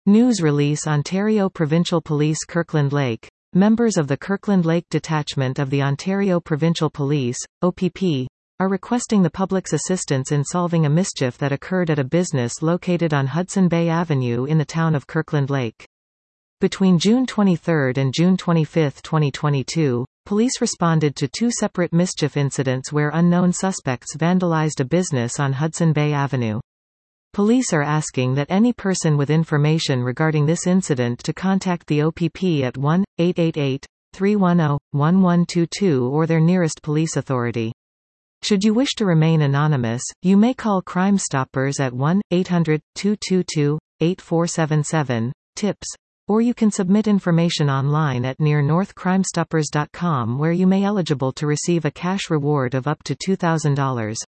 News release Ontario Provincial Police Kirkland Lake. Members of the Kirkland Lake Detachment of the Ontario Provincial Police, OPP, are requesting the public's assistance in solving a mischief that occurred at a business located on Hudson Bay Avenue in the town of Kirkland Lake. Between June 23 and June 25, 2022, police responded to two separate mischief incidents where unknown suspects vandalized a business on Hudson Bay Avenue. Police are asking that any person with information regarding this incident to contact the OPP at 1-888-310-1122 or their nearest police authority. Should you wish to remain anonymous, you may call Crime Stoppers at 1-800-222-8477, TIPS, or you can submit information online at nearnorthcrimestoppers.com where you may eligible to receive a cash reward of up to $2,000.